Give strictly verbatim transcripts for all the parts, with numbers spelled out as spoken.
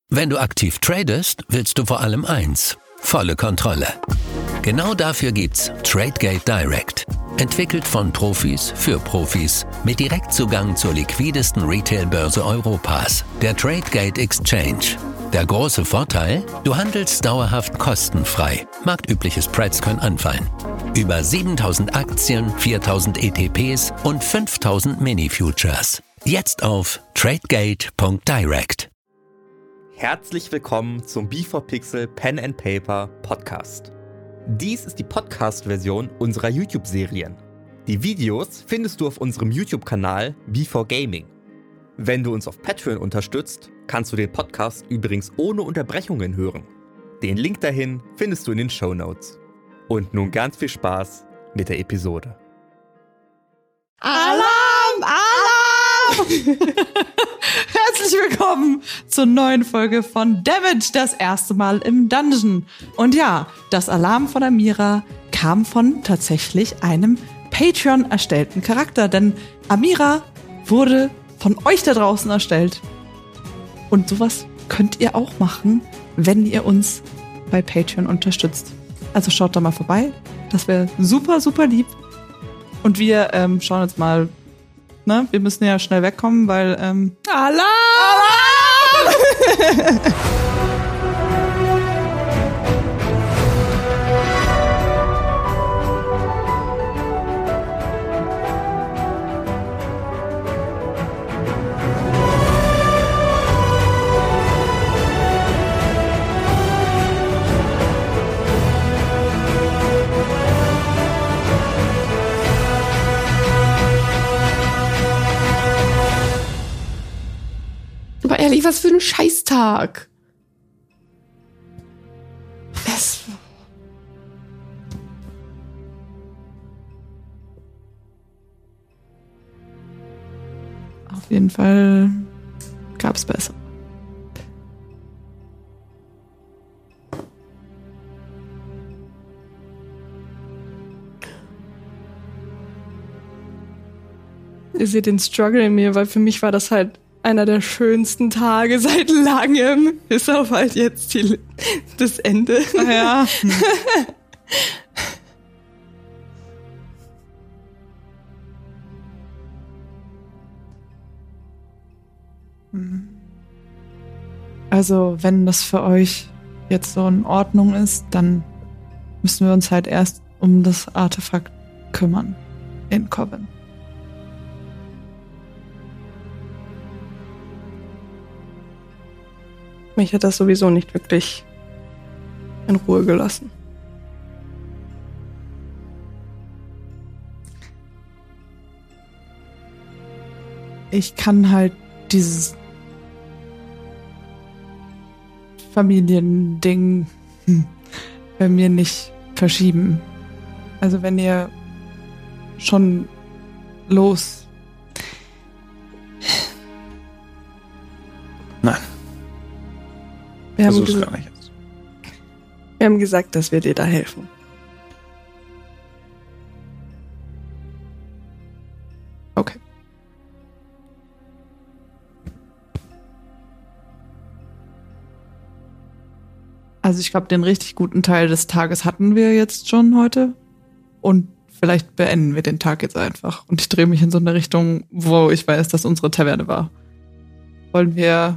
Wenn du aktiv tradest, willst du vor allem eins: volle Kontrolle. Genau dafür gibt's Tradegate Direct. Entwickelt von Profis für Profis mit Direktzugang zur liquidesten Retail-Börse Europas, der Tradegate Exchange. Der große Vorteil? Du handelst dauerhaft kostenfrei. Marktübliche Spreads können anfallen. Über siebentausend Aktien, viertausend E T Ps und fünftausend Mini-Futures. Jetzt auf tradegate punkt direct. Herzlich willkommen zum B vier Pixel Pen and Paper Podcast. Dies ist die Podcast-Version unserer YouTube-Serien. Die Videos findest du auf unserem YouTube-Kanal B vier Gaming. Wenn du uns auf Patreon unterstützt, kannst du den Podcast übrigens ohne Unterbrechungen hören. Den Link dahin findest du in den Shownotes. Und nun ganz viel Spaß mit der Episode. Alarm! Alarm! Herzlich willkommen zur neuen Folge von Damage, das erste Mal im Dungeon. Und ja, das Alarm von Amira kam von tatsächlich einem Patreon erstellten Charakter, denn Amira wurde von euch da draußen erstellt. Und sowas könnt ihr auch machen, wenn ihr uns bei Patreon unterstützt. Also schaut da mal vorbei, das wäre super, super lieb. Und wir ähm, schauen jetzt mal, ne, wir müssen ja schnell wegkommen, weil ähm, Alarm! Alarm! Aber ehrlich, was für ein Scheißtag. Es Auf jeden Fall gab's besser. Ihr seht den Struggle in mir, weil für mich war das halt einer der schönsten Tage seit langem. Ist auf halt jetzt die, das Ende. Ach ja. Also, wenn das für euch jetzt so in Ordnung ist, dann müssen wir uns halt erst um das Artefakt kümmern in Coven. Mich hat das sowieso nicht wirklich in Ruhe gelassen. Ich kann halt dieses Familiending hm, bei mir nicht verschieben. Also wenn ihr schon los... Nein. Wir haben, Versuch's gesa- gar nicht jetzt. wir haben gesagt, dass wir dir da helfen. Okay. Also ich glaube, den richtig guten Teil des Tages hatten wir jetzt schon heute. Und vielleicht beenden wir den Tag jetzt einfach. Und ich drehe mich in so eine Richtung, wo ich weiß, dass unsere Taverne war. Wollen wir...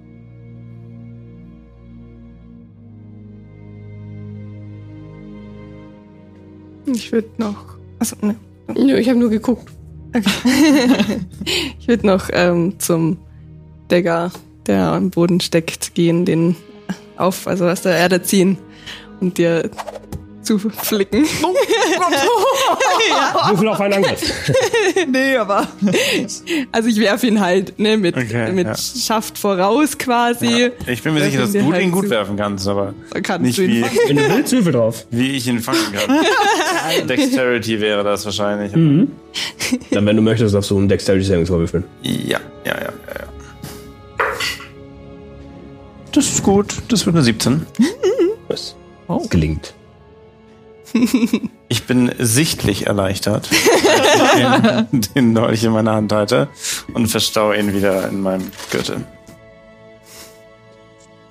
Ich würde noch... Achso, ne. Nö, ich habe nur geguckt. Okay. Ich würde noch ähm, zum Dagger, der am Boden steckt, gehen, den auf, also aus der Erde ziehen und dir zu flicken. Oh, ja. Würfel auf einen Angriff. Nee, aber... Also ich werfe ihn halt ne, mit, Okay, mit ja. Schaft voraus quasi. Ja. Ich bin mir sicher, dass Werfen du wir ihn halt gut zu. werfen kannst, aber Kannst nicht du ihn wie, fangen? Wenn du willst, Würfel drauf. wie ich ihn fangen kann. Dexterity wäre das wahrscheinlich. Mhm. Dann, wenn du möchtest, darfst du einen Dexterity-Saving würfeln. Ja, ja, ja, ja, ja. Das ist gut. Das wird eine siebzehn. Was? Oh. Gelingt. Ich bin sichtlich erleichtert, als ich den, den Dolch in meiner Hand halte und verstaue ihn wieder in meinem Gürtel.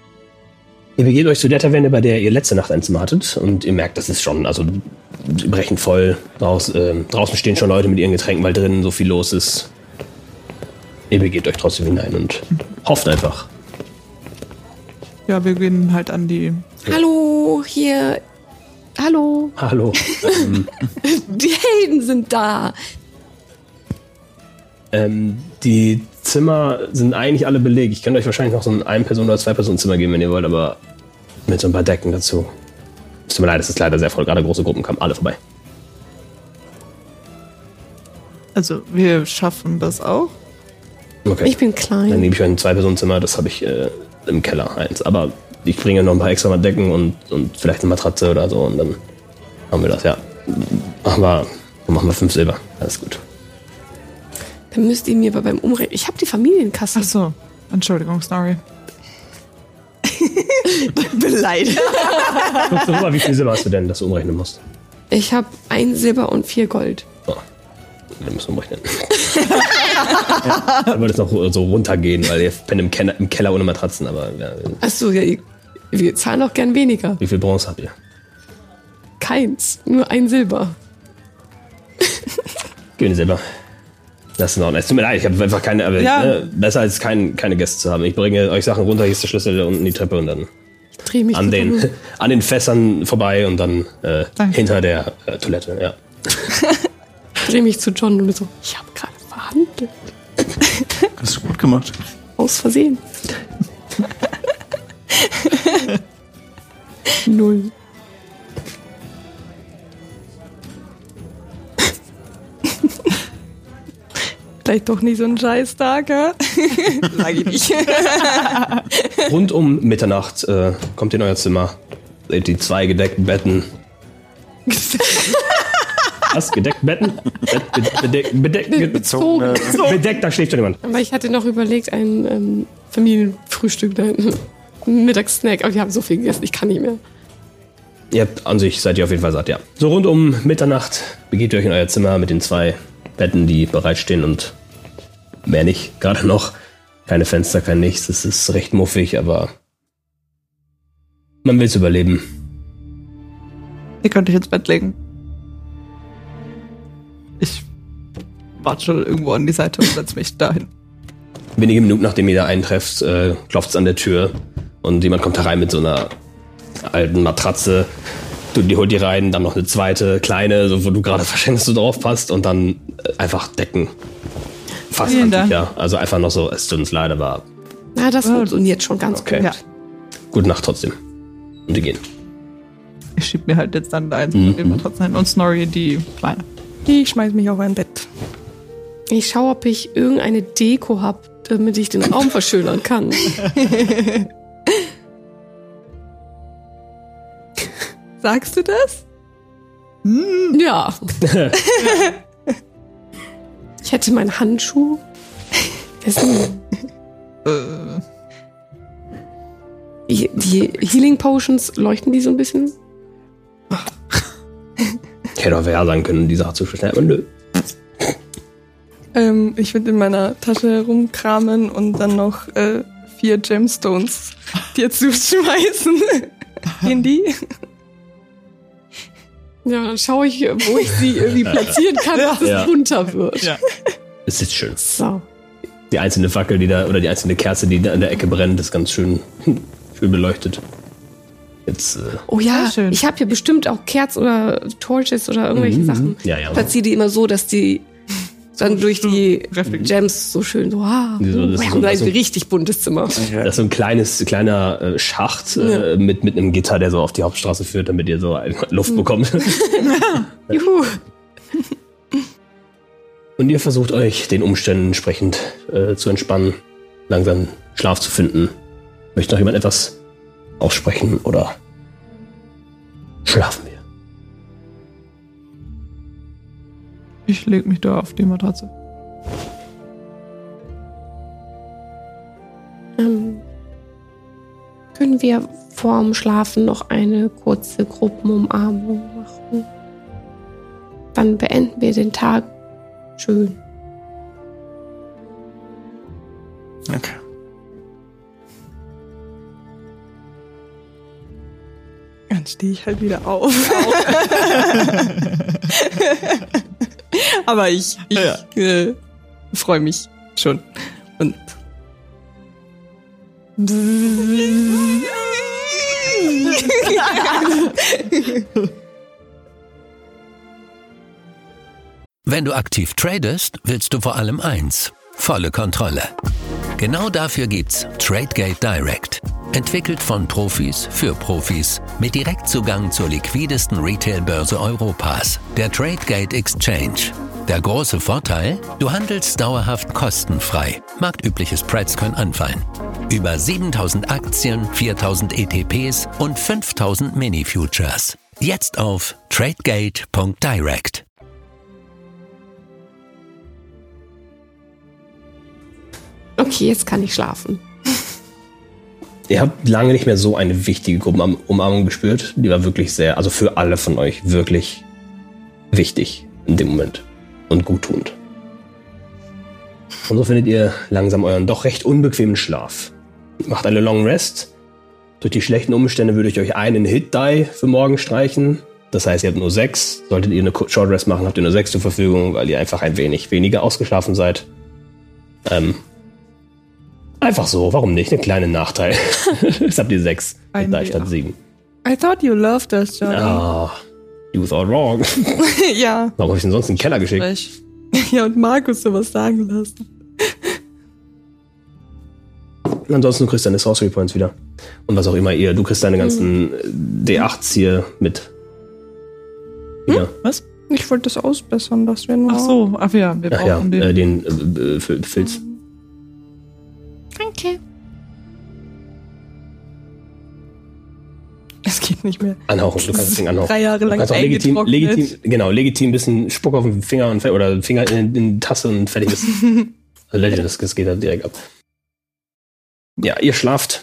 Ihr begebt euch zu der Taverne, bei der ihr letzte Nacht ein Zimmer hattet. Und ihr merkt, das ist schon, also sie brechen voll. Draus, äh, draußen stehen schon Leute mit ihren Getränken, weil drinnen so viel los ist. Ihr begebt euch trotzdem hinein und hofft einfach. Ja, wir gehen halt an die... Hallo, hier. Hallo. Hallo. ähm, Die Helden sind da. ähm, die Zimmer sind eigentlich alle belegt. Ich könnte euch wahrscheinlich noch so ein Ein-Person- oder Zwei-Personen-Zimmer geben, wenn ihr wollt, aber mit so ein paar Decken dazu. Es tut mir leid, es ist leider sehr voll. Gerade große Gruppen kamen alle vorbei. Also, wir schaffen das auch. Okay. Ich bin Dann klein. nehme ich euch ein Zwei-Personen-Zimmer, das habe ich äh, im Keller eins. Aber ich bringe noch ein paar extra Decken und, und vielleicht eine Matratze oder so und dann haben wir das, ja. Machen wir, dann machen wir fünf Silber. Alles gut. Dann müsst ihr mir aber beim Umrechnen. Ich habe die Familienkasse. Ach so. Entschuldigung, sorry. Beleidigt. Guck doch mal, wie viel Silber hast du denn, dass du umrechnen musst? Ich habe ein Silber und vier Gold. Oh, dann müssen wir umrechnen. Dann würde es noch so runtergehen, weil ihr pennt im Keller, im Keller ohne Matratzen, aber ja, Achso, ja, ihr- wir zahlen auch gern weniger. wie viel Bronze habt ihr? Keins. Nur ein Silber. Gib mir Silber. Das ist in Ordnung. Es tut mir leid, ich habe einfach keine, aber Ja. ne, besser als kein, keine Gäste zu haben. Ich bringe euch Sachen runter, hier ist der Schlüssel da unten die Treppe und dann Dreh mich an total um. den, an den Fässern vorbei und dann äh, Danke. hinter der äh, Toilette, ja. Dreh mich zu John und so. Ich habe gerade verhandelt. Hast du gut gemacht. Aus Versehen. Null. Vielleicht doch nicht so ein Scheißtag, ja? Sag ich nicht. Rund um Mitternacht äh, kommt ihr in euer Zimmer, seht die zwei gedeckten Betten. Was? Gedeckte Betten? Bett, be, bedeckt, bedeckt, Bezogene. bedeckt, da schläft schon jemand. Aber ich hatte noch überlegt, ein ähm, Familienfrühstück da hinten. Ein Mittagssnack, aber die haben so viel gegessen, ich kann nicht mehr. Ihr habt an sich seid ihr auf jeden Fall satt, ja. So rund um Mitternacht begebt ihr euch in euer Zimmer mit den zwei Betten, die bereitstehen und mehr nicht. Gerade noch keine Fenster, kein Nichts. Es ist recht muffig, aber man will es überleben. Ihr könnt euch ins Bett legen. Ich warte schon irgendwo an die Seite und setze mich dahin. Wenige Minuten nachdem ihr da eintrefft, äh, klopft es an der Tür und jemand kommt herein mit so einer alten Matratze. Du, die holt die rein, dann noch eine zweite, kleine, so, wo du gerade verschenkst, dass du drauf passt und dann äh, einfach Decken. Fast Vielen antik, Dank. ja. Also einfach noch so, es tut uns leid, aber Na, das funktioniert schon ganz okay. gut. Ja. Gute Nacht trotzdem. Und die gehen. Ich schieb mir halt jetzt dann da eins Mhm. von den Matratzen hin und Snorri die kleine. Ich schmeiß mich auf ein Bett. Ich schaue, ob ich irgendeine Deko habe, damit ich den Raum verschönern kann. Sagst du das? Ja. Ich hätte meinen Handschuh. Wessen? Äh, Die, die Healing Potions, leuchten die so ein bisschen? Ich hätte auch ja sagen können, die Sache zu schnell, aber nö. Ähm, ich würde in meiner Tasche rumkramen und dann noch äh, vier Gemstones dir zuschmeißen. In die? Ja, dann schaue ich, wo ich sie irgendwie platzieren kann, dass es Ja. runter wird. Ja. Es ist schön. So. Die einzelne Fackel, die da, oder die einzelne Kerze, die da an der Ecke brennt, ist ganz schön, schön beleuchtet. Jetzt, äh, Oh ja, Sehr schön. ich habe hier bestimmt auch Kerzen oder Torches oder irgendwelche Mhm. Sachen. Ja, ja. Platziere die immer so, dass die dann durch die reflektieren. Gems so schön so, ah, So, das wir ist haben so- ein so- richtig buntes Zimmer. das ist so ein kleines, kleiner äh, Schacht äh, mit, mit einem Gitter, der so auf die Hauptstraße führt, damit ihr so ein- Luft bekommt. Juhu. Und ihr versucht euch den Umständen entsprechend äh, zu entspannen, langsam Schlaf zu finden. Möchte noch jemand etwas aussprechen oder schlafen wir? Ich leg mich da auf die Matratze. Ähm, können wir vorm Schlafen noch eine kurze Gruppenumarmung machen? Dann beenden wir den Tag schön. Okay. stehe ich halt wieder auf. Aber ich, ich Ja. äh, freue mich schon. Und Wenn du aktiv tradest, willst du vor allem eins: volle Kontrolle. Genau dafür gibt's TradeGate Direct. Entwickelt von Profis für Profis mit Direktzugang zur liquidesten Retail-Börse Europas, der TradeGate Exchange. Der große Vorteil? Du handelst dauerhaft kostenfrei. Marktübliche Spreads können anfallen. Über siebentausend Aktien, viertausend E T Ps und fünftausend Mini-Futures. Jetzt auf tradegate Punkt direct. Okay, jetzt kann ich schlafen. Ihr habt lange nicht mehr so eine wichtige Gruppenumarmung gespürt. Die war wirklich sehr, also für alle von euch, wirklich wichtig in dem Moment. Und guttunend. Und so findet ihr langsam euren doch recht unbequemen Schlaf. Macht eine Long Rest. Durch die schlechten Umstände würde ich euch einen Hit-Die für morgen streichen. Das heißt, ihr habt nur sechs. Solltet ihr eine Short Rest machen, habt ihr nur sechs zur Verfügung, weil ihr einfach ein wenig weniger ausgeschlafen seid. Ähm, einfach so, warum nicht? Ein kleiner Nachteil. Jetzt habt ihr sechs Hit-Die statt sieben. I thought you loved us, Jordan. Ah, you thought wrong. Ja. Warum habe ich denn sonst in den Keller geschickt? Frech. Ja, und Markus sowas sagen lassen. Und ansonsten du kriegst deine Sorcery Points wieder. Und was auch immer ihr. Du kriegst deine ganzen D achts hier mit. Wieder. Was? Ich wollte das ausbessern, das wäre nur... Ach so, ach ja, wir Ach ja, brauchen den. äh, den äh, Fil- Filz. Danke. Es geht nicht mehr. Anhauchen, du kannst das Ding anhauchen. Drei Jahre Du lang kannst auch legitim, eingetrocknet. legitim, genau, legitim ein bisschen Spuck auf den Finger und fe- oder Finger in, in die Tasse und fertig ist. Also legit, das, das geht dann direkt ab. Ja, ihr schlaft.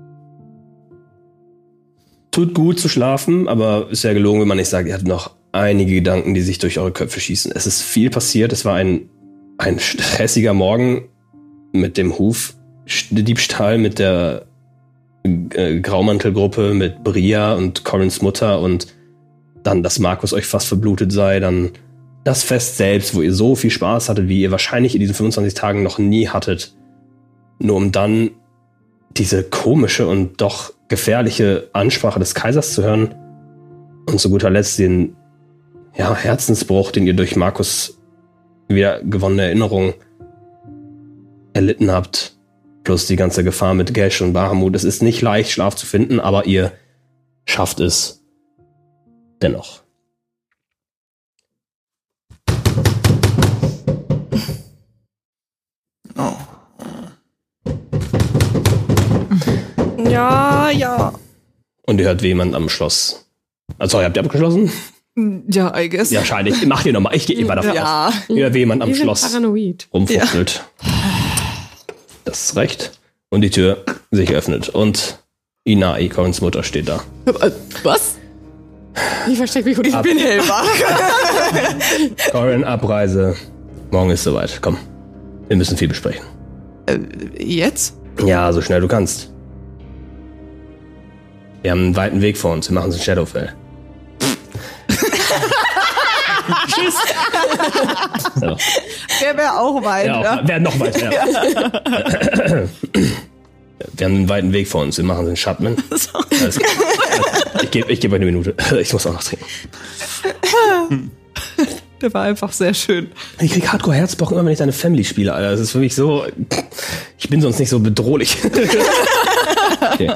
Tut gut zu schlafen, aber ist ja gelogen, wenn man nicht sagt, ihr habt noch einige Gedanken, die sich durch eure Köpfe schießen. Es ist viel passiert. Es war ein, ein stressiger Morgen mit dem Hufdiebstahl, mit der äh, Graumantelgruppe, mit Bria und Corins Mutter und dann, dass Markus euch fast verblutet sei, dann das Fest selbst, wo ihr so viel Spaß hattet, wie ihr wahrscheinlich in diesen fünfundzwanzig Tagen noch nie hattet, nur um dann diese komische und doch gefährliche Ansprache des Kaisers zu hören und zu guter Letzt den ja, Herzensbruch, den ihr durch Markus wieder gewonnene Erinnerung erlitten habt, plus die ganze Gefahr mit Gesh und Bahamut. Es ist nicht leicht, Schlaf zu finden, aber ihr schafft es dennoch. Ja, ja. Und ihr hört, wie jemand am Schloss. Also, habt ihr abgeschlossen? Ja, I guess. Ja, schade. Ich mach dir nochmal. Ich gehe immer davon Ja. aus. Ihr hört, wie jemand am Wir sind Schloss paranoid. rumfuchtelt. Das ist recht. Und die Tür sich öffnet. Und Inai, Corins Mutter, steht da. Was? Ich verstecke mich Ich ab. bin hellwach. Corin, Abreise. Morgen ist soweit. Komm. Wir müssen viel besprechen. äh, jetzt? Ja, so schnell du kannst. Wir haben einen weiten Weg vor uns. Wir machen es in Shadowfell. Tschüss. So. Der wäre auch weit, Ja, ja. auch, wer noch weiter. Ja. Wir haben einen weiten Weg vor uns. Wir machen es in Shutman. Alles klar. Ich gebe ich geb euch eine Minute. Ich muss auch noch trinken. Der war einfach sehr schön. Ich krieg Hardcore Herzpochen immer, wenn ich deine Family spiele, Alter. Das ist für mich so... Ich bin sonst nicht so bedrohlich. Okay.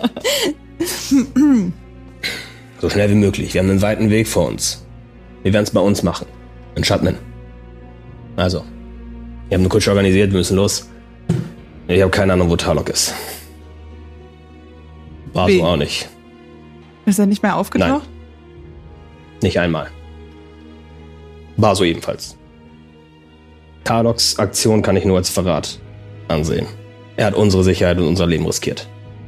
So schnell wie möglich. Wir haben einen weiten Weg vor uns. Wir werden es bei uns machen. In Shutman. Also. Wir haben eine Kutsche organisiert, wir müssen los. Ich habe keine Ahnung, wo Tarlok ist. War Wie? so auch nicht. Ist er nicht mehr aufgetaucht? Nicht einmal. War so ebenfalls. Tarloks Aktion kann ich nur als Verrat ansehen. Er hat unsere Sicherheit und unser Leben riskiert.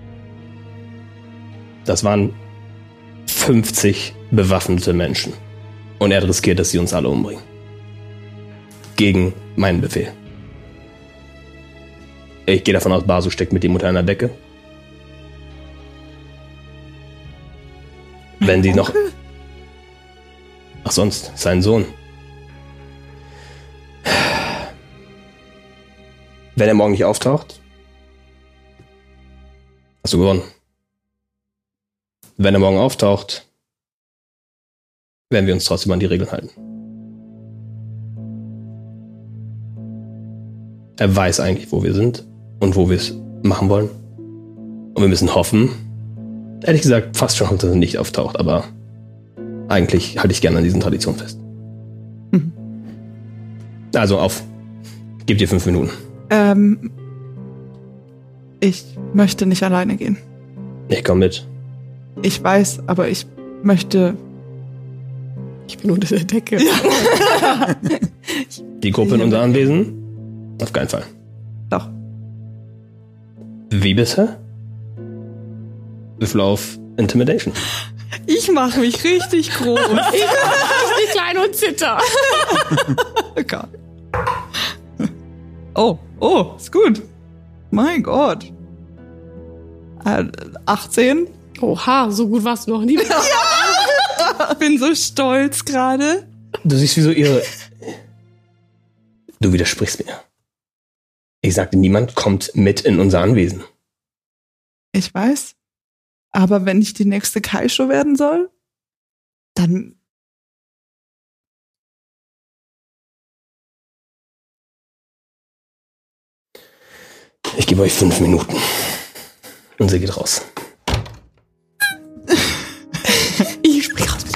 Das waren fünfzig bewaffnete Menschen. Und er hat riskiert, dass sie uns alle umbringen. Gegen meinen Befehl. Ich gehe davon aus, Basu steckt mit ihm unter einer Decke. Wenn die noch... Ach sonst, sein Sohn. Wenn er morgen nicht auftaucht, hast du gewonnen. Wenn er morgen auftaucht, werden wir uns trotzdem an die Regeln halten. Er weiß eigentlich, wo wir sind und wo wir es machen wollen. Und wir müssen hoffen, ehrlich gesagt, fast schon, dass er nicht auftaucht, aber eigentlich halte ich gerne an diesen Traditionen fest. Mhm. Also auf, gib dir fünf Minuten. Ähm, ich möchte nicht alleine gehen. Ich komme mit. Ich weiß, aber ich möchte... Ich bin unter der Decke. Ja. Die Gruppe in unser Anwesen? Auf keinen Fall. Doch. Wie bisher? Würfel auf Intimidation. Ich mache mich richtig groß. Ich bin richtig klein und zitter. Oh Gott. Oh, oh, ist gut. Mein Gott. Äh, achtzehn. Oha, so gut warst du noch nie. Ja! Ich bin so stolz gerade. Du siehst, wie so ihre... Du widersprichst mir. Ich sagte, niemand kommt mit in unser Anwesen. Ich weiß. Aber wenn ich die nächste Kaisho werden soll, dann... Ich gebe euch fünf Minuten. Und sie geht raus. Ich spring raus.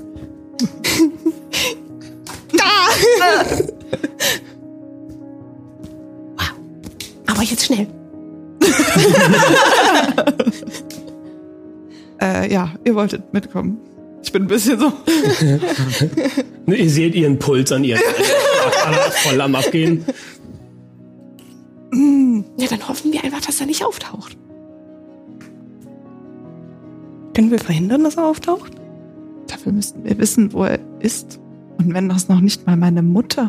Wow. Aber jetzt schnell. äh, ja, ihr wolltet mitkommen. Ich bin ein bisschen so... Ihr seht ihren Puls an ihr. Voll am Abgehen. Ja, dann hoffen wir einfach, dass er nicht auftaucht. Können wir verhindern, dass er auftaucht? Dafür müssten wir wissen, wo er ist. Und wenn das noch nicht mal meine Mutter.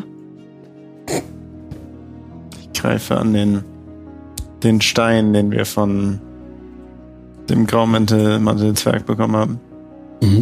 Ich greife an den, den Stein, den wir von dem Graumantel-Mantel-Zwerg bekommen haben. Mhm.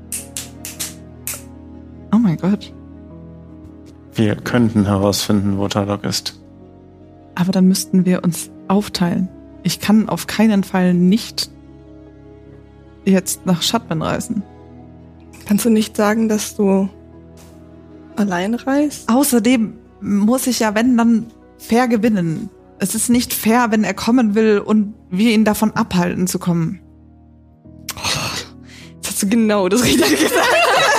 Oh mein Gott. Wir könnten herausfinden, wo Talok ist. Aber dann müssten wir uns aufteilen. Ich kann auf keinen Fall nicht jetzt nach Shadman reisen. Kannst du nicht sagen, dass du allein reist? Außerdem muss ich ja, wenn, dann fair gewinnen. Es ist nicht fair, wenn er kommen will und wir ihn davon abhalten zu kommen. Jetzt hast du genau das Richtige gesagt.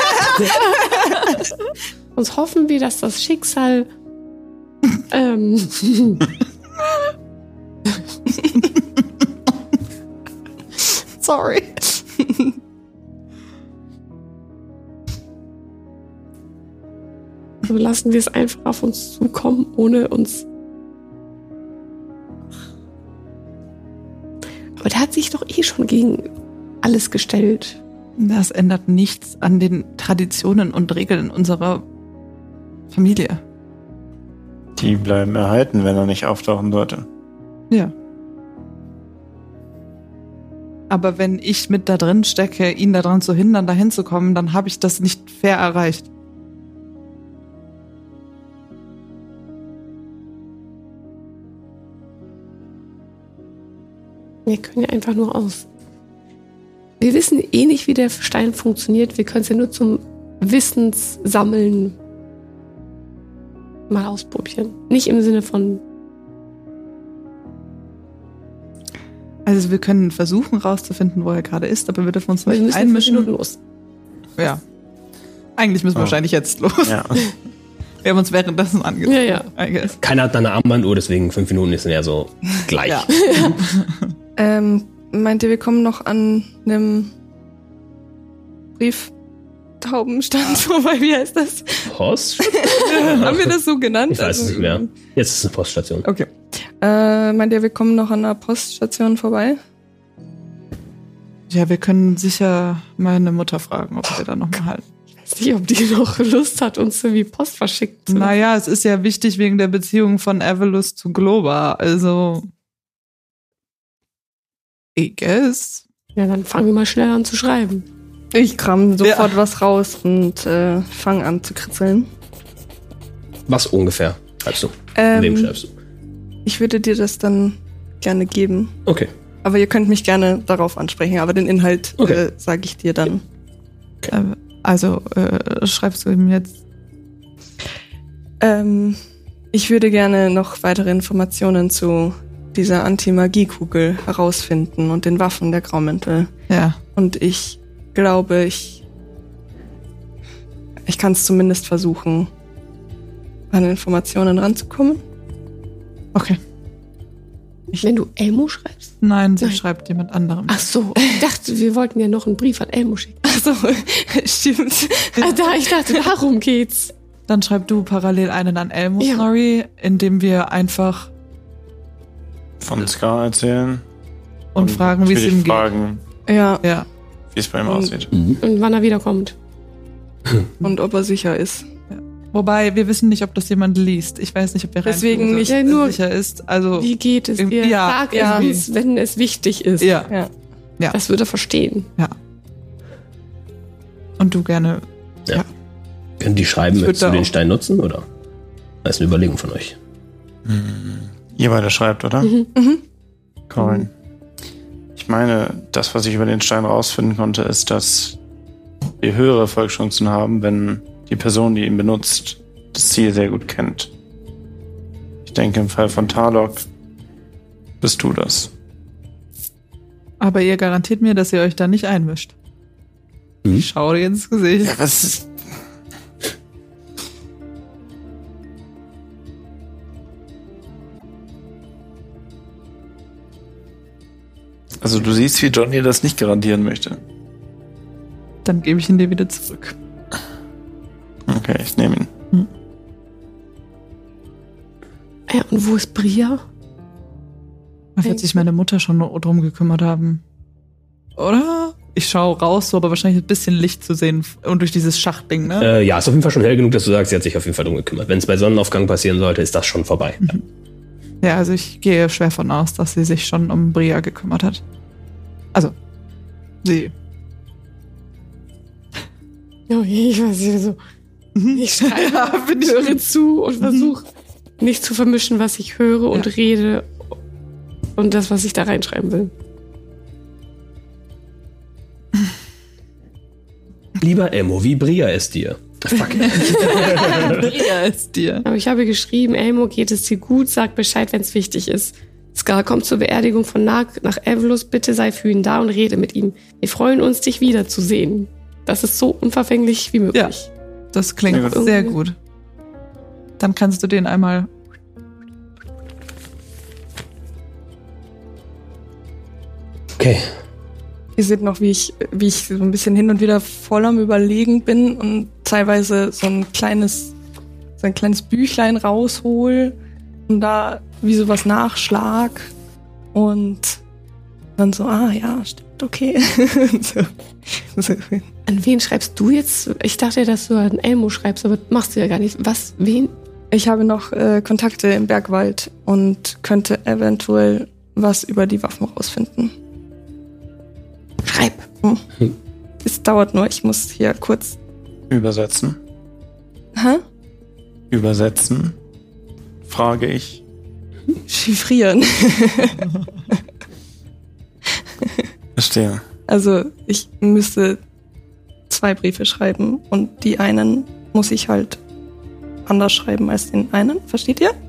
Uns hoffen wir, dass das Schicksal ähm Sorry. So lassen wir es einfach auf uns zukommen, ohne uns. Aber der hat sich doch eh schon gegen alles gestellt. Das ändert nichts an den Traditionen und Regeln unserer Familie. Die bleiben erhalten, wenn er nicht auftauchen sollte. Ja. Aber wenn ich mit da drin stecke, ihn daran zu hindern, da hinzukommen, dann habe ich das nicht fair erreicht. Wir können ja einfach nur aus. Wir wissen eh nicht, wie der Stein funktioniert. Wir können es ja nur zum Wissenssammeln mal ausprobieren. Nicht im Sinne von... Also wir können versuchen rauszufinden, wo er gerade ist, aber wir dürfen uns Wir nicht müssen einmischen. Minuten los. Ja. Eigentlich müssen wir Oh. wahrscheinlich jetzt los. Ja. Wir haben uns währenddessen angezogen. Ja, ja. I guess. Keiner hat eine Armbanduhr, deswegen fünf Minuten ist ja so gleich. Ja. Ähm, meint ihr, wir kommen noch an einem Brieftaubenstand vorbei? Wie heißt das? Post? Haben wir das so genannt? Ich weiß es nicht mehr. Jetzt ist es eine Poststation. Okay. Äh, meint ihr, wir kommen noch an einer Poststation vorbei? Ja, wir können sicher meine Mutter fragen, ob wir da noch mal halten. Ich weiß nicht, ob die noch Lust hat, uns irgendwie Post verschickt zu. Naja, es ist ja wichtig wegen der Beziehung von Avalus zu Globa, also I guess. Ja, dann fangen wir mal schnell an zu schreiben. Ich kram sofort Ja. was raus und äh, fange an zu kritzeln. Was ungefähr schreibst du? Ähm, Wem schreibst du? Ich würde dir das dann gerne geben. Okay. Aber ihr könnt mich gerne darauf ansprechen, aber den Inhalt Okay. äh, sage ich dir dann. Äh, also, äh, schreibst du ihm jetzt? Ähm, ich würde gerne noch weitere Informationen zu dieser Anti-Magie-Kugel herausfinden und den Waffen der Graumäntel. Ja. Und ich glaube, ich ich kann es zumindest versuchen, an Informationen ranzukommen. Okay. Wenn du Elmo schreibst? Nein, sie Nein. schreibt jemand anderem. Ach so, ich dachte, wir wollten ja noch einen Brief an Elmo schicken. Achso, stimmt. Ah, da, ich dachte, darum geht's. Dann schreib du parallel einen an Elmo Ja. Story, indem wir einfach Von Scar erzählen. und, fragen, wie es natürlich ihm geht. fragen, Ja, Ja. wie es bei ihm Und- aussieht. Und wann er wiederkommt. und ob er sicher ist. Wobei, wir wissen nicht, ob das jemand liest. Ich weiß nicht, ob der Deswegen Reihenfolge nicht. Ja, nur- sicher ist. Also, Wie geht es Irgendwie- dir? ja, Sag ja. es uns, wenn es wichtig ist. ja. Ja. Ja. Das würde er verstehen. Und du gerne. Können die schreiben, Ich würd möchtest du da den auch- Stein nutzen oder? Das ist eine Überlegung von euch. Ihr beide schreibt, oder? Mhm. Mhm. Corin. Ich meine, das, was ich über den Stein rausfinden konnte, ist, dass wir höhere Erfolgschancen haben, wenn die Person, die ihn benutzt, das Ziel sehr gut kennt. Ich denke, im Fall von Tarlok bist du das. Aber ihr garantiert mir, dass ihr euch da nicht einmischt. Mhm. Ich schaue dir ins Gesicht. Ja, was ist... Also du siehst, wie John dir das nicht garantieren möchte. Dann gebe ich ihn dir wieder zurück. Okay, ich nehme ihn. Ja, und wo ist Bria? Da wird sich meine Mutter schon drum gekümmert haben. Oder? Ich schaue raus, so, aber wahrscheinlich ein bisschen Licht zu sehen und durch dieses Schachtding, ne? Äh, ja, ist auf jeden Fall schon hell genug, dass du sagst, sie hat sich auf jeden Fall drum gekümmert. Wenn es bei Sonnenaufgang passieren sollte, ist das schon vorbei. Mhm. Ja, also ich gehe schwer von aus, dass sie sich schon um Bria gekümmert hat. Also, sie. Ja, ich weiß nicht, so. Ich schreibe, Ja, bin ich- höre zu und versuche nicht zu vermischen, was ich höre und Ja. rede und das, was ich da reinschreiben will. Lieber Elmo, wie Bria es dir? Fuck. Bria ist dir. Aber ich habe geschrieben, Elmo, geht es dir gut, sag Bescheid, wenn es wichtig ist. Scar kommt zur Beerdigung von Nag nach Evelus, bitte sei für ihn da und rede mit ihm. Wir freuen uns, dich wiederzusehen. Das ist so unverfänglich wie möglich. Das klingt Sehr gut. sehr gut. Dann kannst du den einmal. Okay. Ihr seht noch, wie ich, wie ich so ein bisschen hin und wieder voll am Überlegen bin und teilweise so ein kleines, so ein kleines Büchlein raushol und da wie sowas nachschlag und dann so, ah ja, stimmt, okay. so. So. An wen schreibst du jetzt? Ich dachte ja, dass du an Elmo schreibst, aber machst du ja gar nicht. Was? Wen? Ich habe noch äh, Kontakte im Bergwald und könnte eventuell was über die Waffen rausfinden. Schreib. Es dauert nur, ich muss hier kurz. Übersetzen. Hä? Übersetzen. Frage ich. Chiffrieren. Verstehe. Also ich müsste zwei Briefe schreiben und die einen muss ich halt anders schreiben als den einen. Versteht ihr?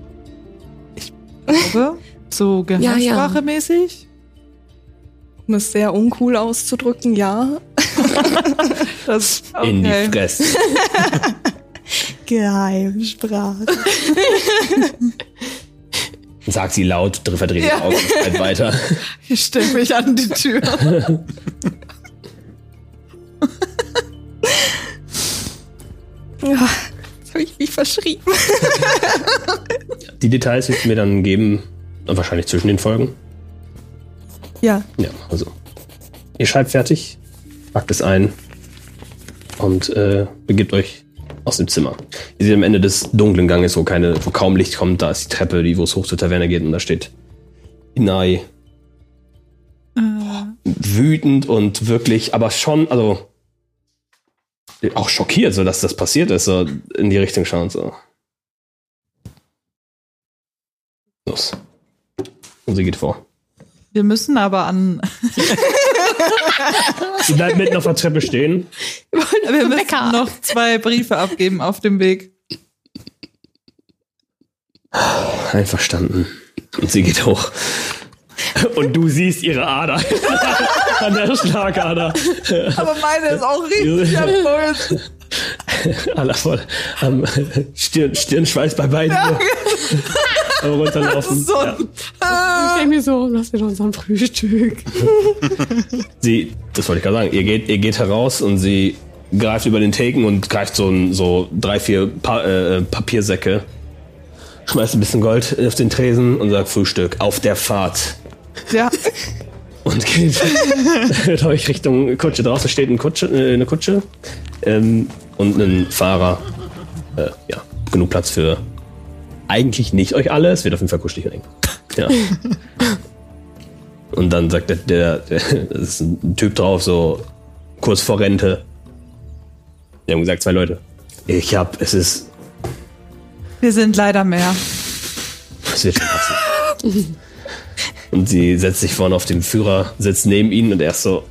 Glaube, so Ja, ja. Geheimsprache-mäßig. Um es sehr uncool auszudrücken, ja. Das, In die okay. Fresse. Geheimsprache. Sagt sie laut, verdreht die Ja. Augen und schreit weiter. Ich stelle mich an die Tür. Ja, jetzt habe ich mich verschrieben. Die Details wirst du mir dann geben, wahrscheinlich zwischen den Folgen. Ja, Ja, also. Ihr schreibt fertig, packt es ein und äh, begebt euch aus dem Zimmer. Ihr seht am Ende des dunklen Ganges, wo keine, wo kaum Licht kommt, da ist die Treppe, die, wo es hoch zur Taverne geht, und da steht Inai, Äh, wütend und wirklich, aber schon, also auch schockiert, so dass das passiert ist, so in die Richtung schauen. So. Los. Und sie geht vor. Wir müssen aber an. Sie bleibt mitten auf der Treppe stehen. Wir müssen noch zwei Briefe abgeben auf dem Weg. Einverstanden. Und sie geht hoch. Und du siehst ihre Ader an der Schlagader. Aber meine ist auch richtig am Puls. Aller voll. Am Stirn, Stirnschweiß bei beiden. Ja. Aber runterlaufen. So. Ja. Ich denke mir so, lass mir doch unser Frühstück. Sie, das wollte ich gerade sagen, ihr geht, ihr geht heraus und sie greift über den Theken und greift so, ein, so drei, vier pa äh, Papiersäcke, schmeißt ein bisschen Gold auf den Tresen und sagt Frühstück auf der Fahrt. Ja. Und geht mit euch Richtung Kutsche. Draußen steht eine Kutsche, äh, eine Kutsche ähm, und ein Fahrer. Äh, ja, genug Platz für eigentlich nicht euch alle. Es wird auf jeden Fall kuschelig und eng. Ja. Und dann sagt der, der, der, das ist ein Typ drauf, so kurz vor Rente. Die haben gesagt, zwei Leute. Ich hab, es ist... Wir sind leider mehr. Es wird schon passen. Und sie setzt sich vorne auf den Führer, sitzt neben ihnen und er ist so...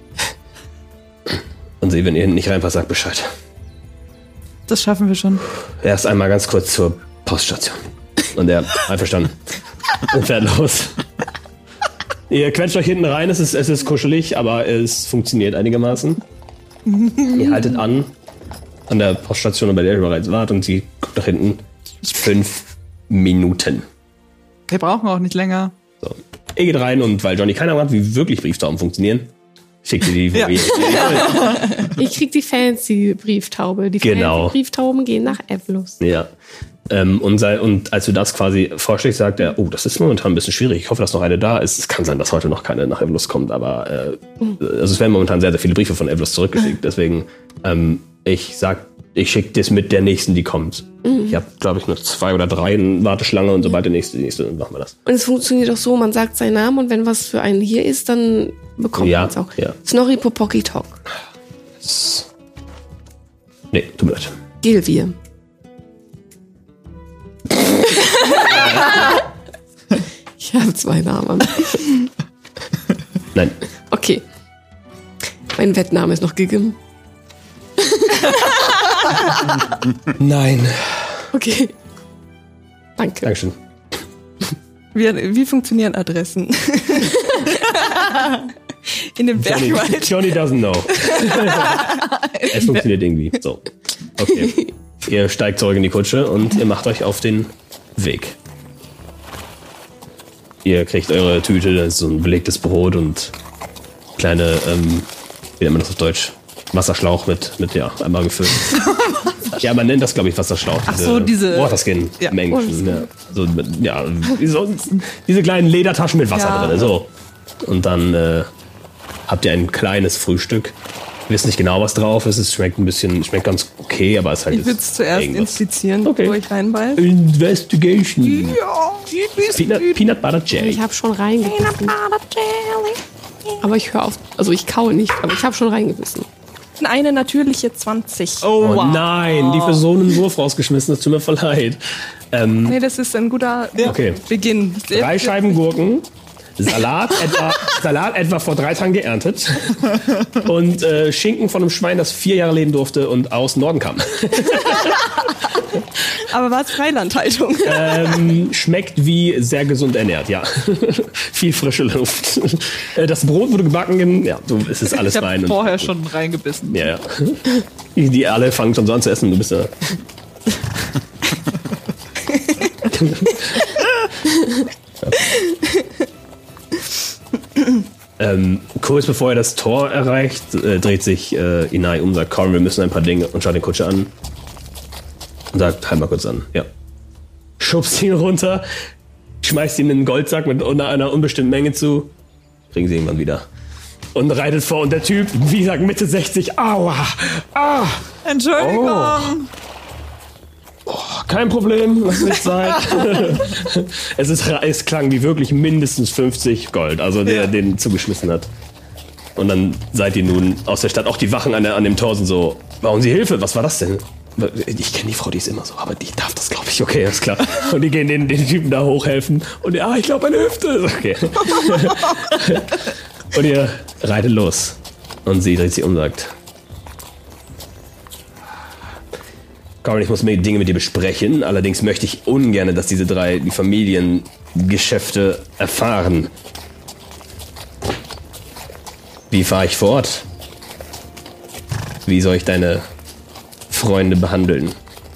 Und sie, wenn ihr nicht reinpasst, sagt Bescheid. Das schaffen wir schon. Erst einmal ganz kurz zur Poststation. Und er, einverstanden. Und fährt los. Ihr quetscht euch hinten rein, es ist, es ist kuschelig, aber es funktioniert einigermaßen. Ihr haltet an, an der Poststation, bei der ihr bereits wart, und sie guckt nach hinten. Fünf Minuten. Wir brauchen auch nicht länger. So. Ihr geht rein und weil Johnny keine Ahnung hat, wie wirklich Brieftauben funktionieren, schickt ihr die, wo Ja. ihr Ich krieg die fancy Brieftaube. Die Genau. fancy Brieftauben gehen nach Evlos. Ja. Ähm, und, sei, und als du das quasi vorschlägst, sagt er, oh, das ist momentan ein bisschen schwierig. Ich hoffe, dass noch eine da ist. Es kann sein, dass heute noch keine nach Evlos kommt, aber äh, also es werden momentan sehr, sehr viele Briefe von Evlos zurückgeschickt. Deswegen, ähm, ich sag, ich schicke das mit der nächsten, die kommt. Mhm. Ich habe, glaube ich, noch zwei oder drei in Warteschlange und sobald der nächste, die nächste, dann machen wir das. Und es funktioniert auch so, man sagt seinen Namen und wenn was für einen hier ist, dann bekommt Ja, man es auch. ja. Snorri Popoki Tok. Nee, tut mir leid. Gilvir. Ich habe zwei Namen. Nein. Okay. Mein Wettname ist noch Gigim. Nein. Okay. Danke. Dankeschön. Wie, wie funktionieren Adressen? In dem Johnny, Bergwald. Johnny doesn't know. Es funktioniert irgendwie. So. Okay. Ihr steigt zurück in die Kutsche und ihr macht euch auf den Weg. Ihr kriegt eure Tüte, da ist so ein belegtes Brot und kleine, ähm, wie nennt man das auf Deutsch? Wasserschlauch mit, mit ja, einmal gefüllt. Ja, man nennt das, glaube ich, Wasserschlauch. Ach so, diese- Waterskin Ja, im Englischen. Ja. So, mit, ja, wie so, diese kleinen Ledertaschen mit Wasser Ja. drin. So. Und dann äh, habt ihr ein kleines Frühstück. Ihr wisst nicht genau, was drauf ist. Es schmeckt ein bisschen, schmeckt ganz okay, aber es ist halt Ich würde es zuerst irgendwas. inspizieren, Okay. bevor ich reinbeiß. Investigation. Ja, Peanut, Peanut Butter Jelly. Ich habe schon reingebissen. Aber ich höre auf, also ich kaue nicht, aber ich habe schon reingebissen. Eine natürliche zwanzig. Oh, Oh wow. nein, die für so einen Wurf rausgeschmissen, das tut mir voll leid. Ähm, Nee, das ist ein guter Okay. Beginn. drei Scheiben Gurken, Salat etwa, Salat etwa vor drei Tagen geerntet und äh, Schinken von einem Schwein, das vier Jahre leben durfte und aus dem Norden kam. Aber war es Freilandhaltung? Ähm, schmeckt wie sehr gesund ernährt, ja. Viel frische Luft. Äh, Das Brot wurde gebacken, ja, so ist es alles Ich rein. habe und- vorher schon reingebissen. Ja, ja. Die, die alle fangen schon so an zu essen, du bist ja. ähm, kurz bevor er das Tor erreicht, äh, dreht sich äh, Inai um, sagt, komm, wir müssen ein paar Dinge und schaut den Kutscher an. Und sagt, halt mal kurz an, ja. Schubst ihn runter, schmeißt ihm einen Goldsack mit einer, einer unbestimmten Menge zu, bringen sie irgendwann wieder. Und reitet vor und der Typ, wie gesagt, Mitte sechzig, aua, ah, Entschuldigung. kein Problem, lass nicht sein. es, ist, es klang wie wirklich mindestens fünfzig Gold, also der Ja. den zugeschmissen hat. Und dann seid ihr nun aus der Stadt. Auch die Wachen an, der, an dem Tor sind so, brauchen Sie Hilfe? Was war das denn? Ich kenne die Frau, die ist immer so, aber die darf das, glaube ich. Okay, alles klar. Und die gehen den, den Typen da hochhelfen. Und ja, ich glaube, eine Hüfte. Okay. Und ihr reitet los. Und sie dreht sich um und sagt: Corin, ich muss mir Dinge mit dir besprechen. Allerdings möchte ich ungern, dass diese drei die Familiengeschäfte erfahren. Wie fahre ich fort? Wie soll ich deine Freunde behandeln?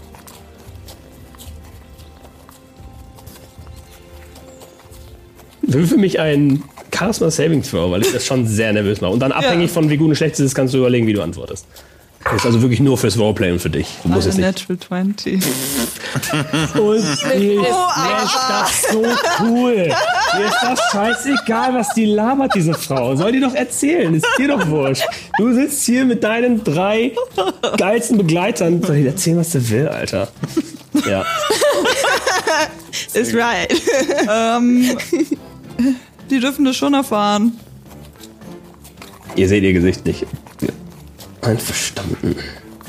Würfe mich einen Charisma Saving Throw, weil ich das schon sehr nervös mache. Und dann abhängig ja. von wie gut und schlecht es ist, kannst du überlegen, wie du antwortest. Das ist also wirklich nur fürs Roleplay und für dich. Du musst es nicht. Natural zwanzig. Und mir ist das so cool. Mir ist das scheißegal, was die labert, diese Frau. Soll die doch erzählen, ist dir doch wurscht. Du sitzt hier mit deinen drei geilsten Begleitern. Soll die erzählen, was du will, Alter? Ja. Ist right. ähm, die dürfen das schon erfahren. Ihr seht ihr Gesicht nicht. Einverstanden.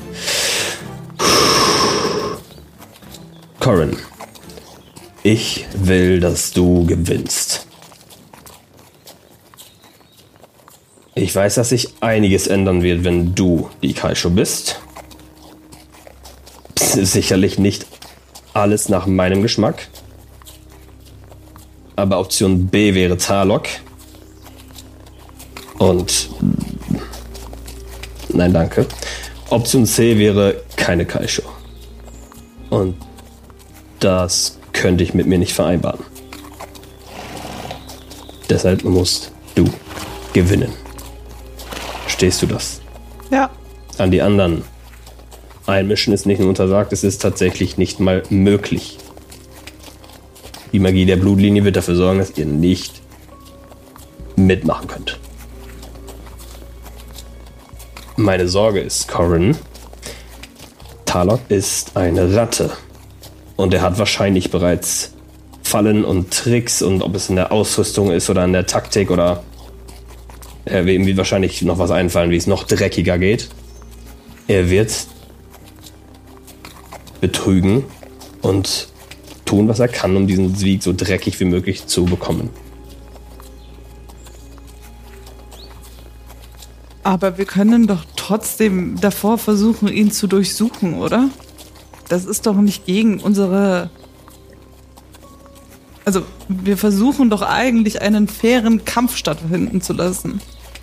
Corin, ich will, dass du gewinnst. Ich weiß, dass sich einiges ändern wird, wenn du die Kaisho bist. Das ist sicherlich nicht alles nach meinem Geschmack. Aber Option B wäre Tarlok. Und nein, danke. Option C wäre keine Kaisho. Und das könnte ich mit mir nicht vereinbaren. Deshalb musst du gewinnen. Verstehst du das? Ja. An die anderen einmischen ist nicht nur untersagt, es ist tatsächlich nicht mal möglich. Die Magie der Blutlinie wird dafür sorgen, dass ihr nicht mitmachen könnt. Meine Sorge ist, Corin, Tarlok ist eine Ratte. Und er hat wahrscheinlich bereits Fallen und Tricks, und ob es in der Ausrüstung ist oder in der Taktik oder er wird ihm wahrscheinlich noch was einfallen, wie es noch dreckiger geht. Er wird betrügen und tun, was er kann, um diesen Sieg so dreckig wie möglich zu bekommen. Aber wir können doch trotzdem davor versuchen, ihn zu durchsuchen, oder? Das ist doch nicht gegen unsere... Also, wir versuchen doch eigentlich einen fairen Kampf stattfinden zu lassen.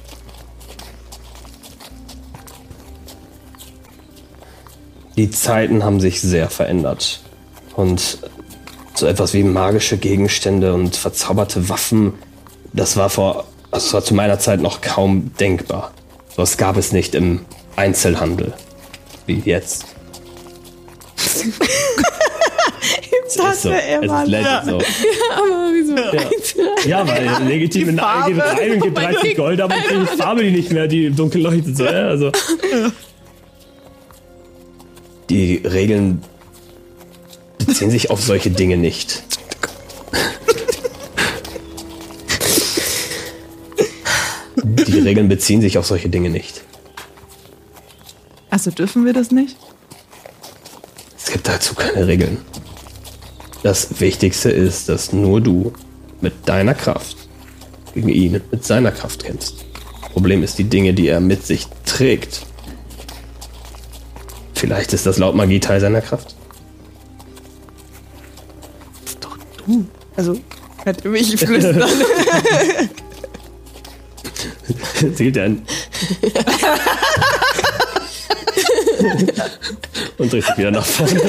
Die Zeiten haben sich sehr verändert. Und so etwas wie magische Gegenstände und verzauberte Waffen, das war vor, also das war zu meiner Zeit noch kaum denkbar. Das gab es nicht im Einzelhandel, wie jetzt. Das ist so. er Es mal. ist legit Ja. so. Ja, aber wieso? Ja, weil legitim in ein geht rein und gibt dreißig Gold, aber die Farbe die nicht mehr, die dunkel leuchtet so. Ja, also. Die Regeln beziehen sich auf solche Dinge nicht. Die Regeln beziehen sich auf solche Dinge nicht. Also dürfen wir das nicht? Es gibt dazu keine Regeln. Das Wichtigste ist, dass nur du mit deiner Kraft gegen ihn mit seiner Kraft kämpfst. Problem ist die Dinge, die er mit sich trägt. Vielleicht ist das laut Magie Teil seiner Kraft. Das ist doch du. Also, hört mich flüstern. Seht ihr an. Und dreht sich wieder nach vorne.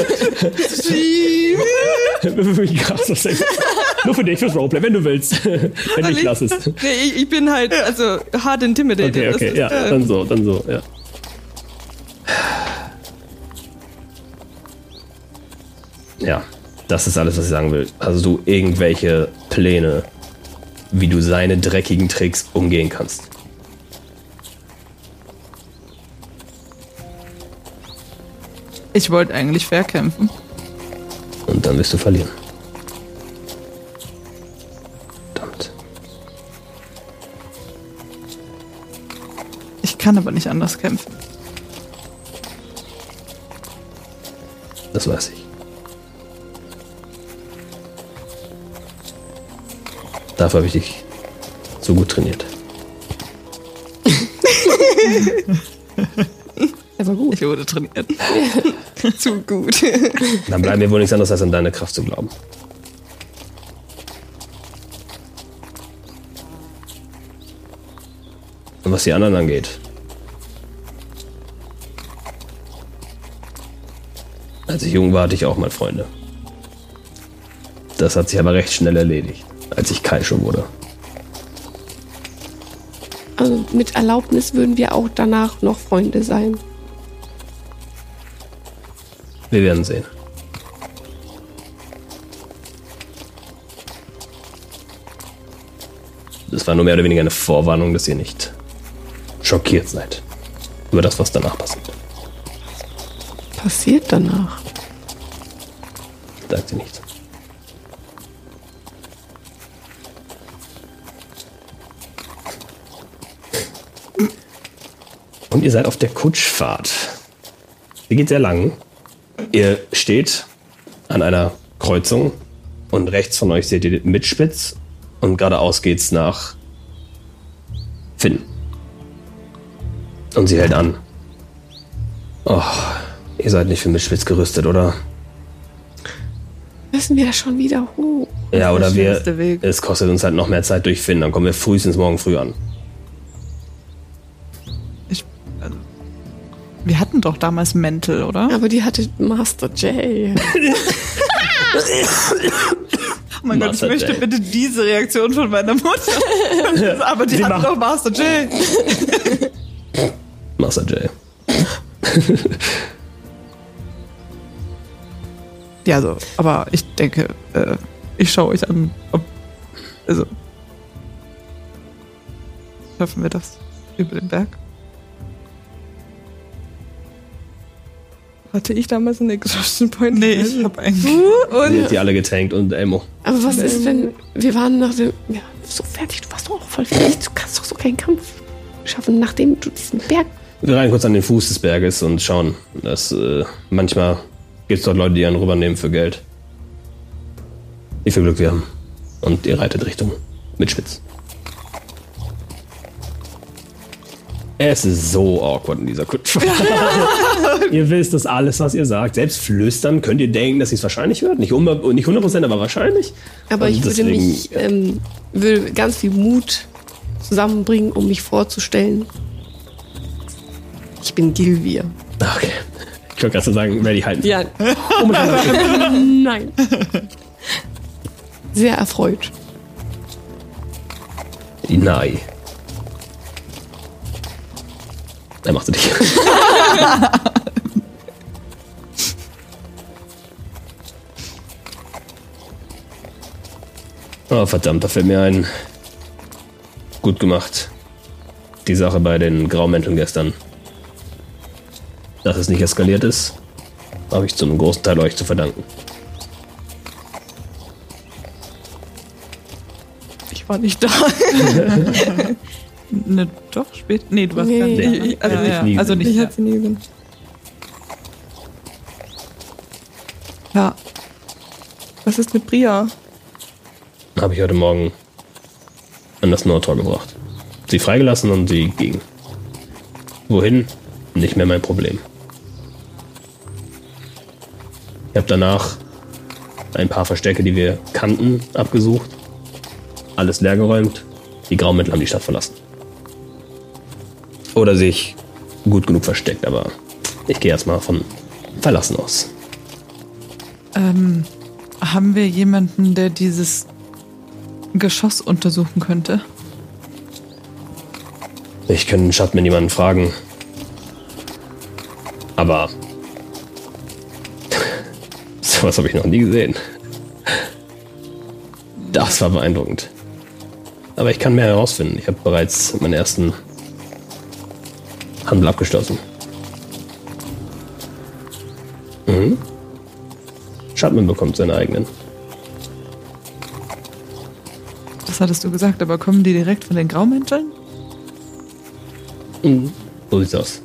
Nur für dich, fürs Roleplay, wenn du willst. Wenn nicht, lass es. Nee, ich, ich bin halt also hart intimidated. Okay, okay, ist, ja, äh, dann so, dann so, ja. Ja, das ist alles, was ich sagen will. Also du irgendwelche Pläne, wie du seine dreckigen Tricks umgehen kannst. Ich wollte eigentlich fair kämpfen. Und dann wirst du verlieren. Verdammt. kann aber nicht anders kämpfen. Das weiß ich. Dafür habe ich dich so gut trainiert. Er war gut. Ich wurde trainiert. Zu gut. Dann bleibt mir wohl nichts anderes, als an deine Kraft zu glauben. Und was die anderen angeht. Als ich jung war, hatte ich auch mal Freunde. Das hat sich aber recht schnell erledigt, als ich Kaisho wurde. Also mit Erlaubnis würden wir auch danach noch Freunde sein. Wir werden sehen. Das war nur mehr oder weniger eine Vorwarnung, dass ihr nicht schockiert seid über das, was danach passiert. Passiert danach? Sagt sie nichts. Und ihr seid auf der Kutschfahrt. Die geht sehr lang. Ihr steht an einer Kreuzung und rechts von euch seht ihr Mitspitz und geradeaus geht's nach Finn. Und sie hält an. Oh, ihr seid nicht für Mitspitz gerüstet, oder? Müssen wir schon wieder hoch? Ja, oder wir. schnellste Weg. Es kostet uns halt noch mehr Zeit durch Finn. Dann kommen wir frühestens morgen früh an. Ich, also, wir hatten doch damals Mäntel, oder? Aber die hatte Master J. Oh mein Gott, ich Master möchte J. bitte diese Reaktion von meiner Mutter. Aber die Sie hat macht- doch Master J. Master J. Ja, also, aber ich denke, äh, ich schaue euch an, ob, also, schaffen wir das über den Berg? Hatte ich damals einen Exhaustion Point? Nee, ich habe eigentlich, Ihr habt die alle getankt und Elmo. Aber was ist, wenn wir waren nach dem... Ja, so fertig, du warst doch auch voll fertig. Du kannst doch so keinen Kampf schaffen, nachdem du diesen Berg... Wir reiten kurz an den Fuß des Berges und schauen, dass äh, manchmal gibt es dort Leute, die einen rübernehmen für Geld. Wie viel Glück wir haben. Und ihr reitet Richtung Mitspitz. Es ist so awkward in dieser Kutschfahrt. Ihr wisst das alles, was ihr sagt. Selbst flüstern könnt ihr denken, dass ihr es wahrscheinlich hört. Nicht, um, nicht hundert Prozent, aber wahrscheinlich. Aber Und ich würde deswegen- mich... Ähm, würde ganz viel Mut zusammenbringen, um mich vorzustellen. Ich bin Gilvir. Okay. Ich wollte gerade so sagen, ready halten. Ja. Nein. Sehr erfreut. Die Nai. Er machte dich. Oh, verdammt, da fällt mir ein. Gut gemacht. Die Sache bei den Graumänteln gestern. Dass es nicht eskaliert ist, habe ich zu einem großen Teil euch zu verdanken. Ich war nicht da. ne, doch, spät, nee, du warst Nee. gar nicht. Nee, da. also ja, ich ja, nie also nicht. Ich Ja. hatte sie nie gesehen. ja. Was ist mit Bria? Habe ich heute Morgen an das Nordtor gebracht. Sie freigelassen und sie ging. Wohin? Nicht mehr mein Problem. Ich habe danach ein paar Verstecke, die wir kannten, abgesucht. Alles leergeräumt. Die Graumäntel haben die Stadt verlassen. Oder sich gut genug versteckt, aber ich gehe erstmal von verlassen aus. Ähm, haben wir jemanden, der dieses Geschoss untersuchen könnte? Ich könnte Schatman jemanden fragen. Aber sowas habe ich noch nie gesehen. Das war beeindruckend. Aber ich kann mehr herausfinden. Ich habe bereits meinen ersten Handel abgeschlossen. Mhm. Schatman bekommt seine eigenen. Das hattest du gesagt, aber kommen die direkt von den Graumänteln? Mhm. So sieht's aus.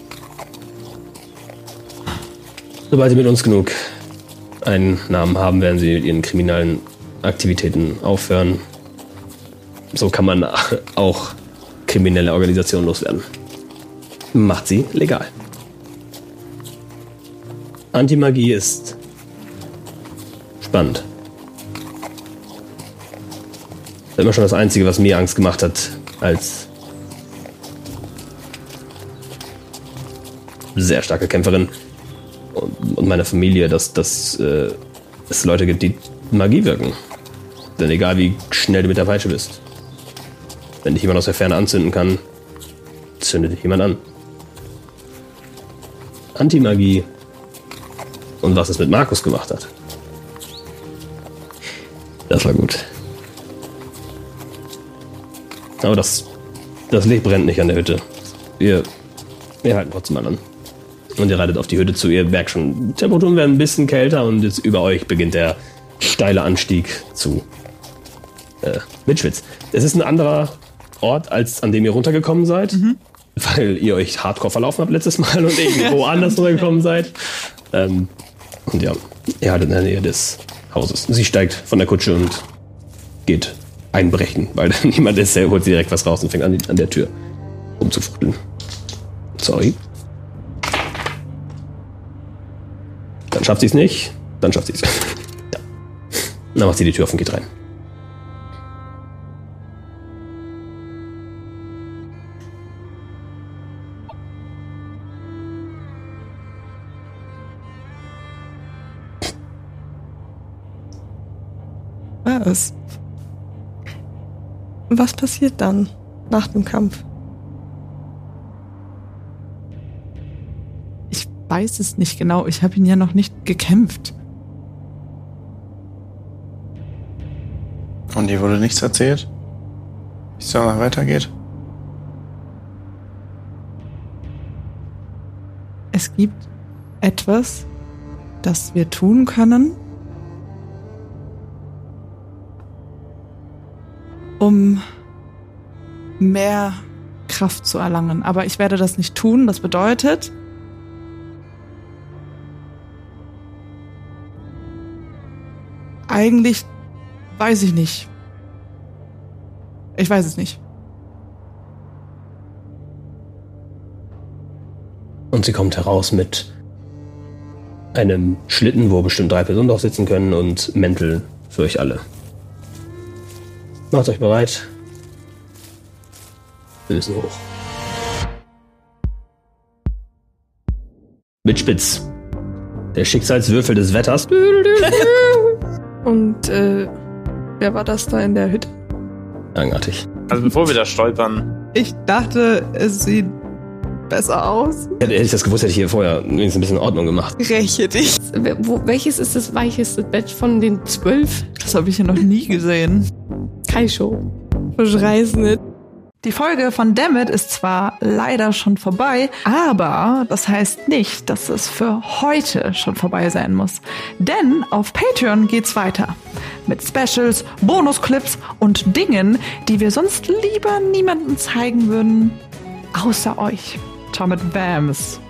Sobald Sie mit uns genug einen Namen haben, werden Sie mit Ihren kriminellen Aktivitäten aufhören. So kann man auch kriminelle Organisationen loswerden. Macht sie legal. Antimagie ist spannend. Das ist immer schon das Einzige, was mir Angst gemacht hat, als sehr starke Kämpferin und, und meiner Familie, dass, dass äh, es Leute gibt, die Magie wirken. Denn egal wie schnell du mit der Peitsche bist, wenn dich jemand aus der Ferne anzünden kann, zündet dich jemand an. Antimagie und was es mit Markus gemacht hat. Das war gut. Aber das, das Licht brennt nicht an der Hütte. Wir, wir halten trotzdem mal an. Und ihr reitet auf die Hütte zu. Ihr merkt schon, Temperaturen werden ein bisschen kälter und jetzt über euch beginnt der steile Anstieg zu äh, Mitschwitz. Es ist ein anderer Ort, als an dem ihr runtergekommen seid, mhm. weil ihr euch hardcore verlaufen habt letztes Mal und irgendwo anders runtergekommen seid. Ähm, und ja, ihr haltet in der Nähe des Hauses. Sie steigt von der Kutsche und geht einbrechen, weil niemand ist, der holt sie direkt was raus und fängt an, an der Tür rumzufuchteln. Sorry. Dann schafft sie es nicht, dann schafft sie es. Ja. Dann macht sie die Tür auf und geht rein. Was? Was passiert dann nach dem Kampf? Ich weiß es nicht genau. Ich habe ihn ja noch nicht gekämpft. Und dir wurde nichts erzählt? Wie es danach weitergeht? Es gibt etwas, das wir tun können, um mehr Kraft zu erlangen. Aber ich werde das nicht tun. Das bedeutet, eigentlich weiß ich nicht. Ich weiß es nicht. Und sie kommt heraus mit einem Schlitten, wo bestimmt drei Personen drauf sitzen können und Mäntel für euch alle. Macht euch bereit. Wir müssen hoch. Mit Spitz. Der Schicksalswürfel des Wetters. Und äh, wer war das da in der Hütte? Eigenartig. Also bevor wir da stolpern. Ich dachte, es sieht besser aus. Hätte ich das gewusst, hätte ich hier vorher wenigstens ein bisschen Ordnung gemacht. Räche dich. Wo, welches ist das weicheste Bett von den zwölf? Das habe ich ja noch nie gesehen. Kaisho. Verschrei's nicht. Die Folge von Dammit ist zwar leider schon vorbei, aber das heißt nicht, dass es für heute schon vorbei sein muss. Denn auf Patreon geht's weiter. Mit Specials, Bonusclips und Dingen, die wir sonst lieber niemandem zeigen würden, außer euch. Ciao mit Bams.